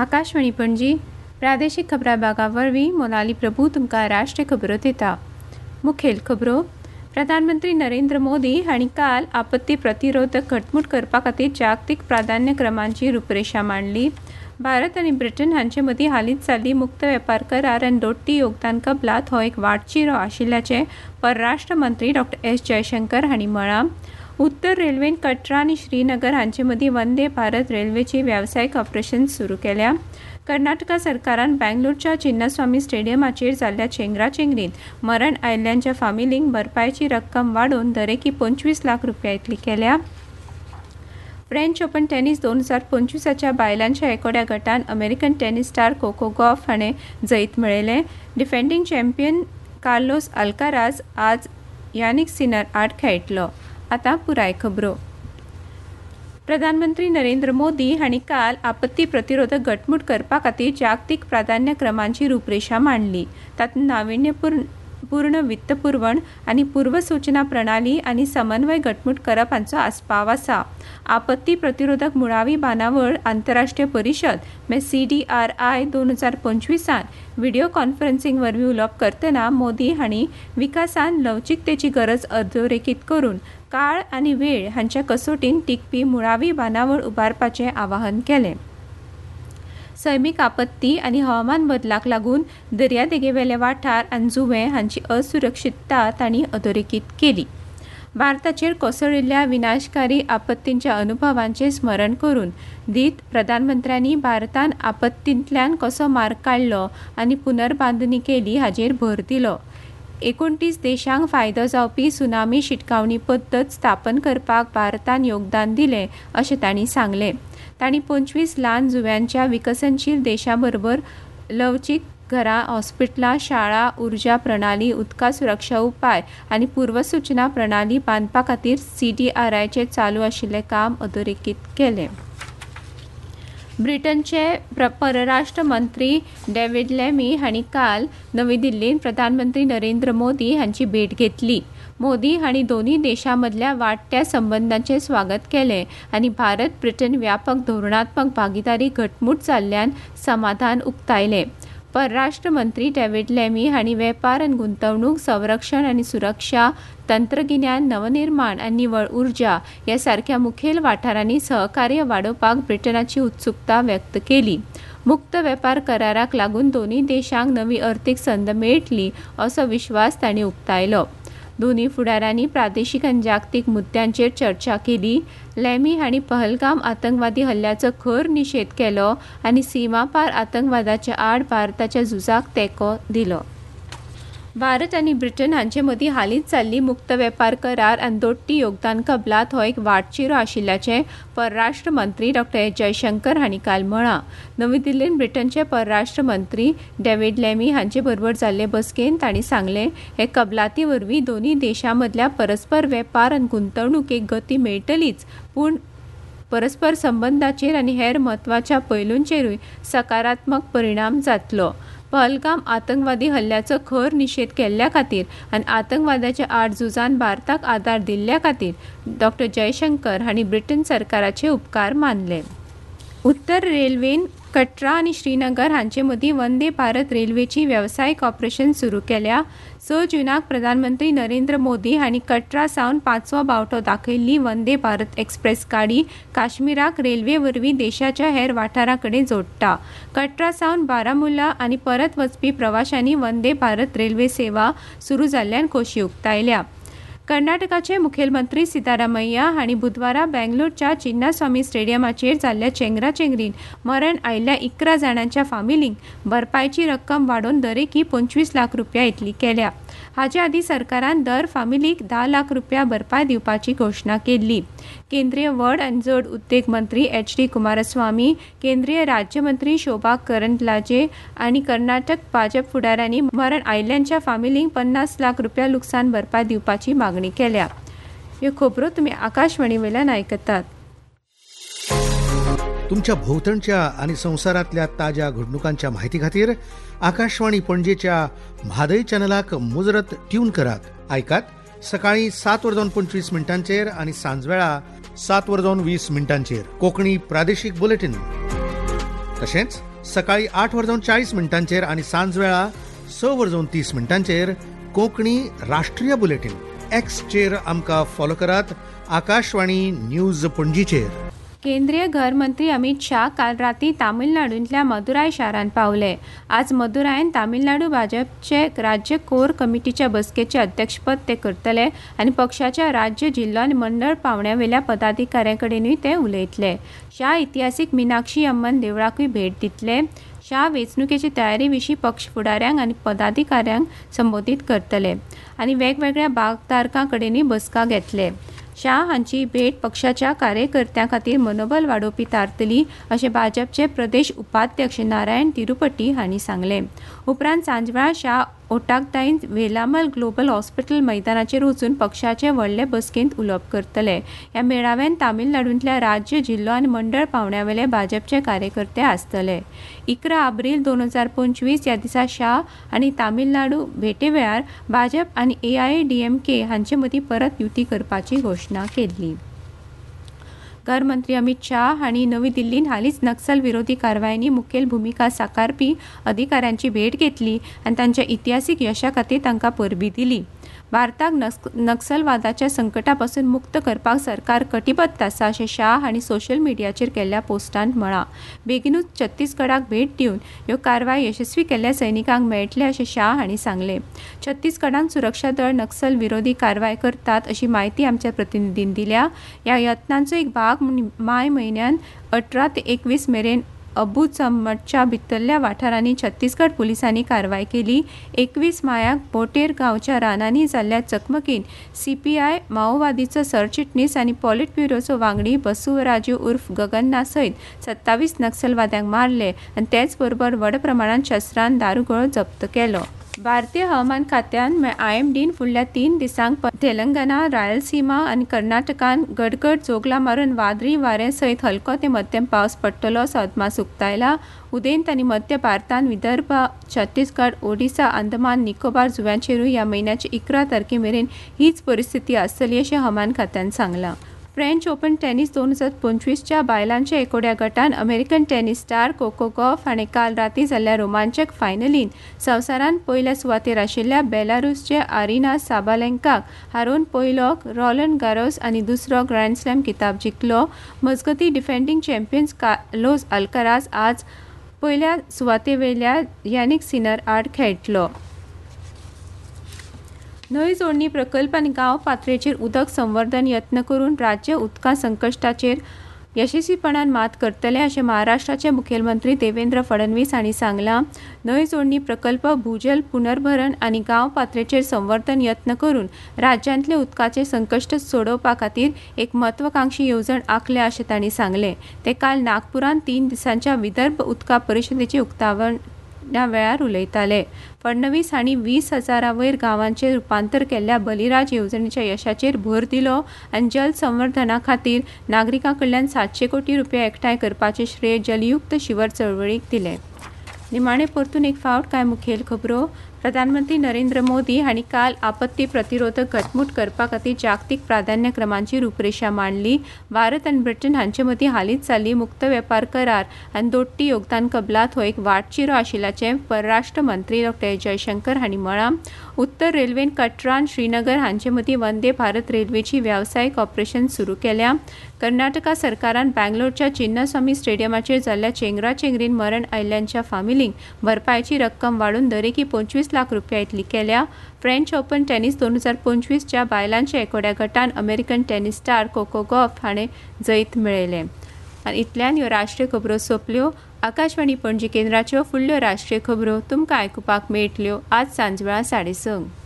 आकाशवाणी पणजी प्रादेशीक खबरां विभागा वरवीं मोनाली प्रभू तुमकां राष्ट्रीय खबरो दिता. मुखेल खबरो. प्रधानमंत्री नरेंद्र मोदी हांणी काल आपत्ती प्रतिरोधक घटमूट करपा खातीर जागतीक प्राधान्यक्रमांची रूपरेषा मांडली. भारत आनी ब्रिटन हांचे मदीं हालींच जाल्ली मुक्त वेपार करार आनी दोट्टी योगदान कबलात हो एक वाटचिरो आशिल्ल्याचें परराष्ट्र मंत्री डॉ. एस. जयशंकर हांणी म्हळां. उत्तर रेल्वेन कटरा आनी श्रीनगर हांचे मदीं वंदे भारत रेल्वेची वेवसायीक ऑपरेशन सुरू केल्या. कर्नाटका सरकारान बेंगलोरच्या चिन्नास्वामी स्टेडियमाचेर जाल्ल्या चेंगराचेंगरीत मरण आयिल्ल्यांच्या फामिलींक भरपायची रक्कम वाडोवन दरेकी 25 लाख रुपया इतली केल्या. फ्रेंच ओपन टेनिस 2025च्या बायलांच्या एकोड्या गटान American tennis star Coco Gauff हाणें जैत मेळयलें. डिफेंडिंग चॅम्पियन कार्लोस अल्काराज आज यानिक सिनर आड खेळटलो. आतां पुराय खबरो. प्रधानमंत्री नरेंद्र मोदी हांणी काल आपत्ती प्रतिरोधक घटमूट करपा खातीर जागतीक प्राधान्यक्रमांची रूपरेषा मांडली. तातूंत नाविन्यपूर्ण वित्त पुरवण आनी पूर्वसूचना प्रणाली आनी समन्वय घटमूट करप हांचो आस्पाव आसा. आपत्ती प्रतिरोधक मुळावी बांदावळ आंतरराष्ट्रीय परिशद CDRI 2025 व्हिडिओ कॉन्फरन्सिंग वरवीं उलोवप करतना मोदी हांणी विकासान लवचीकतेची गरज अधोरेखीत करून काळ आनी वेळ हांच्या कसोटीन टिकपी मुळावी बांदावळ उबारपाचें आवाहन केलें. सैमीक आपत्ती आनी हवामान बदलाक लागून दर्यादेगेवेले वाठार आनी जुंवे हांची असुरक्षीतता तांणी अधोरेखीत केली. भारताचेर कोसळिल्ल्या विनाशकारी आपत्तींच्या अनुभवांचें स्मरण करून दीत प्रधानमंत्र्यांनी भारतान आपत्तींतल्यान कसो मार्ग काडलो आनी पुनर्बांदणी केली हाचेर भर दिलो. 29 देशांक फायदो जावपी सुनामी शिटकावणी पद्दत स्थापन करपाक भारतान योगदान दिलें अशें तांणी सांगलें. तांणी 25 ल्हान जुंव्यांच्या विकसनशील देशांबरोबर लवचीक घरां, हॉस्पिटलां, शाळा, उर्जा प्रणाली, उदका सुरक्षा उपाय आनी पूर्वसूचना प्रणाली बांदपा खातीर CDRIचें चालू आशिल्लें काम अधोरेखीत केलें. ब्रिटनचे परराष्ट्र मंत्री डेव्हिड लॅमी हांणी काल नवी दिल्लींत प्रधानमंत्री नरेंद्र मोदी हांची भेट घेतली. मोदी हांणी दोनूय देशां मदल्या वाडट्या संबंदांचें स्वागत केलें आनी भारत ब्रिटन व्यापक धोरणात्मक भागीदारी घटमूट जाल्ल्यान समाधान उक्तायलें. परराष्ट्र मंत्री डेव्हिड लॅमी हांणी वेपार आनी गुंतवणूक, संरक्षण आनी सुरक्षा, तंत्रगिन्यान, नवनिर्माण आनी निवळ उर्जा ह्या सारक्या मुखेल वाठारांनी सहकार्य वाडोवपाक ब्रिटनाची उत्सुकता व्यक्त केली. मुक्त वेपार कराराक लागून दोनूय देशांक नवी अर्थीक संद मेळटली असो विश्वास तांणी उक्तायलो. दोनूय फुडाऱ्यांनी प्रादेशीक आनी जागतीक मुद्द्यांचेर चर्चा केली. लॅमी हांणी पहलगाम आतंकवादी हल्ल्याचो खर निशेध केलो आनी सीमापार आतंकवादाच्या आड भारताच्या झुजाक तेंको दिलो. भारत आनी ब्रिटन हांचे मदीं हालींच जाल्ली मुक्त वेपार करार आनी दोट्टी योगदान कबलात हो एक वाटचिरो आशिल्ल्याचें परराष्ट्र मंत्री डॉ. एस. जयशंकर हांणी काल म्हळां. नवी दिल्लींत ब्रिटनचे परराष्ट्र मंत्री डेव्हिड लॅमी हांचे बरोबर जाल्ले बसकेंत तांणी सांगलें हे कबलाती वरवीं दोनूय देशां मदल्या परस्पर वेपार आनी गुंतवणुकेक गती मेळटलीच पूण परस्पर संबंदांचेर आनी हेर म्हत्वाच्या पैलूंचेरूय सकारात्मक परिणाम जातलो. पहलगाम आतंकवादी हल्ल्याचो खर निशेध केल्ल्या खातीर आनी आतंकवादाच्या आड झुजान भारताक आदार दिल्ल्या खातीर डॉ. जयशंकर हांणी ब्रिटन सरकाराचे उपकार मानले. उत्तर रेल्वेन कटरा आनी श्रीनगर हांचे मदीं वंदे भारत रेल्वेची वेवसायीक ऑपरेशन सुरू केल्या. 6 जूनाक प्रधानमंत्री नरेंद्र मोदी हांणी कटरा सावन 5वो बावटो दाखयिल्ली वंदे भारत एक्सप्रेस गाडी काश्मीराक रेल्वे वरवीं देशाच्या हेर वाठारां कडेन जोडटा. कटरा सावन बारामुल्ला आनी परत वचपी प्रवाशांनी वंदे भारत रेल्वे सेवा सुरू जाल्ल्यान खोशी उक्तायल्या. कर्नाटकाचे मुखेलमंत्री सिद्धरामय्या हांणी बुधवारा बेंगलोरच्या चिन्नास्वामी स्टेडियमाचेर जाल्ल्या चेंगराचेंगरीत मरण आयिल्ल्या 11 जाणांच्या फामिलींक भरपायची रक्कम वाडोवन दरेकी 25 लाख रुपया इतली केल्या. हाचे आदीं सरकारान दर फामिलीक 10 लाख रुपया भरपाय दिवपाची घोशणा केल्ली. केंद्रीय व्हड आनी जड उद्देग मंत्री HD कुमारस्वामी, केंद्रीय राज्यमंत्री शोभा करंदलाजे आनी कर्नाटक भाजप फुडाऱ्यांनी मरण आयिल्ल्यांच्या फामिलींक 50 लाख रुपया लुकसाण भरपाय दिवपाची मागणी केल्या. ह्यो खबरो तुमी आकाशवाणी वयल्यान आयकतात. तुमच्या भोवतणच्या आणि संवसारातल्या ताज्या घडणुकांच्या माहिती खातीर आकाशवाणी पणजेच्या म्हादय चॅनलाक मुजरत ट्यून करात. आयकात सकाळी 7:25 आणि सांजवेळा 7:20 कोंकणी प्रादेशीक बुलेटिन. तशेंच सकाळी 8:40 आणि सांजवेळा 6:30 कोंकणी राष्ट्रीय बुलेटिन एक्सचेर आमकां फॉलो करात. आकाशवाणी न्यूज पणजीचेर. केंद्रीय घर मंत्री अमित शाह काल राती तामिळनाडूंतल्या मदुराय शारांत पावले. आज मदुरायन तामिळनाडू भाजपचे राज्य कोर कमिटीच्या बसकेचे अध्यक्षपद ते करतले आनी पक्षाच्या राज्य जिल्लो आनी मंडळ पावण्यावेल्या पदाधिकाऱ्यांकडेनूय ते उलयतले. शाह इतिहासीक मिनाक्षी अम्मन देवळाकूय भेट दितले. शाह वेंचणुकेचे तयारी विशीं पक्ष फुडाऱ्यांक आनी पदाधिकाऱ्यांक संबोधीत करतले आनी वेगवेगळ्या भागधारकां कडेनूय बसका घेतले. शाह हांची भेट पक्षाच्या कार्यकर्त्यां खातीर मनोबल वाडोवपी थारतली अशें भाजपचे प्रदेश उपाध्यक्ष नारायण तिरुपटी हांणी सांगलें. उपरांत सांजवेळा शाह ओटाकदाईन वेलामल ग्लोबल हॉस्पिटल मैदानाचेर वचून पक्षाचे व्हडले बसकेंत उलोवप करतले. ह्या मेळाव्यान तामिळनाडूंतल्या राज्य जिल्लो आनी मंडळ पावण्यावेले भाजपचे कार्यकर्ते आसतले. 11 एप्रिल 2025 ह्या दिसा शाह आनी तामिळनाडू भेटे वेळार भाजप आनी AIADMK हांचे मदीं परत युती करपाची घोशणा केल्ली. घर मंत्री अमित शाह हांणी नवी दिल्लींत हालींच नक्सल विरोधी कारवायांनी मुखेल भुमिका साकारपी अधिकाऱ्यांची भेट घेतली आनी तांच्या इतिहासीक यशा खातीर तांकां परबीं दिली. भारताक नक्सलवादाच्या संकटा पासून मुक्त करपाक सरकार कटिबद्ध आसा अशें शाह हांणी सोशल मिडियाचेर केल्ल्या पोस्टांत म्हळां. बेगीनूच छत्तीसगडाक भेट दिवन ह्यो कारवाय यशस्वी केल्ल्या सैनिकांक मेळटले अशें शाह हांणी सांगलें. छत्तीसगडांत सुरक्षा दळ नक्सल विरोधी कारवाय करतात अशी माहिती आमच्या प्रतिनिधीन दिल्या. ह्या यत्नांचो एक भाग म्हूण माय म्हयन्यान 18 ते 21 मेरेन अबुचमटच्या भितरल्या वाठारांनी छत्तीसगड पुलिसांनी कारवाय केली. 21 मायाक बोटेर गांवच्या रानांनी जाल्ल्या चकमकीन CPI माओवादीचो सरचिटणीस आनी पॉलिट ब्युरोचो वांगडी बसवराजू उर्फ गगन्ना सयत 27 नक्सलवाद्यांक मारले आनी तेच बरोबर व्हड प्रमाणांत शस्त्रां दारुगळो जप्त केलो. भारतीय हवामान खात्यान IMDन फुडल्या 3 दिसांक तेलंगणा, रायलसीमा आनी कर्नाटकान गडगड जोगला मारून वादळी वारे सयत हलको ते मध्यम पावस पडटलो असो अदमास उक्तायला. उदेंत आनी मध्य भारतान विदर्भ, छत्तीसगड, ओडिशा, अंदमान निकोबार जुंव्यांचेरूय ह्या म्हयन्याचे 11 तारखे मेरेन हीच परिस्थिती आसतली अशें हवामान खात्यान सांगलां. फ्रेंच ओपन टेनिस 2025च्या बायलांच्या एकोड्या गटान American tennis star Coco Gauff हाणें काल राती जाल्ल्या रोमांचक फायनलीन संवसारान पयल्या सुवातेर आशिल्ल्या बेलारूसचे आरिना साबालेंकाक हारोवन पयलो रॉलन गारोस आनी दुसरो ग्रँड स्लॅम किताब जिखलो. मजगती डिफेंडिंग चॅम्पियन्स कार्लोस अल्काराज आज पयल्या सुवातेवेल्या यानिक सिनर आड खेळटलो. न्हंय जोडणी प्रकल्प आनी गांव पातळेचेर उदक संवर्धन यत्न करून राज्य उदका संकश्टाचेर यशस्वीपणान मात करतले अशें महाराष्ट्राचे मुखेलमंत्री देवेंद्र फडणवीस हांणी सांगलां. न्हंय जोडणी प्रकल्प, भूजल पुनर्भरण आनी गांव पातळेचेर संवर्धन यत्न करून राज्यांतले उदकाचे संकश्ट सोडोवपा खातीर एक म्हत्वाकांक्षी येवजण आंखल्या अशें तांणी सांगलें. ते काल नागपुरांत 3 दिसांच्या विदर्भ उदका परिशदेचे उक्तावण वेळार उलयताले. फडणवीस हांणी 20,000 वयर गांवांचें रुपांतर केल्ल्या बलिराज येवजणेच्या यशाचेर भर दिलो आनी जल संवर्धना खातीर नागरिकां कडल्यान 700 कोटी रुपया एकठांय करपाचें श्रेय जलयुक्त शिवर चळवळीक दिलें. निमाणे परतून एक फावट कांय मुखेल खबरो. प्रधानमंत्री नरेंद्र मोदी हांणी काल आपत्ती प्रतिरोधक घटमूट करपा खातीर जागतीक प्राधान्यक्रमांची रूपरेषा मांडली. भारत आनी ब्रिटन हांचे मदीं हालींच जाल्ली मुक्त वेपार करार आनी दोट्टी योगदान कबलात हो एक वाटचिरो आशिल्ल्याचें परराष्ट्र मंत्री डॉ. जयशंकर हांणी म्हळां. उत्तर रेल्वेन कटरा आनी श्रीनगर हांचे मदीं वंदे भारत रेल्वेची वेवसायीक ऑपरेशन सुरू केल्या. कर्नाटका सरकारान बँगलोरच्या चिन्नस्वामी स्टेडियमाचेर जाल्ल्या चेंगराचेंगरीन मरण आयिल्ल्यांच्या फामिलींक भरपायची रक्कम वाडून दरेकी 25 लाख रुपया इतली केल्या. फ्रेंच ओपन टेनिस 2025च्या बायलांच्या एकोड्या गटान American tennis star Coco Gauff हाणें जैत मेळयलें. आनी इतल्यान ह्यो राष्ट्रीय खबरो सोंपल्यो. आकाशवाणी पणजी केंद्राच्यो फुडल्यो राष्ट्रीय खबरो तुमकां आयकुपाक मेळटल्यो आज सांजवेळा 6:30.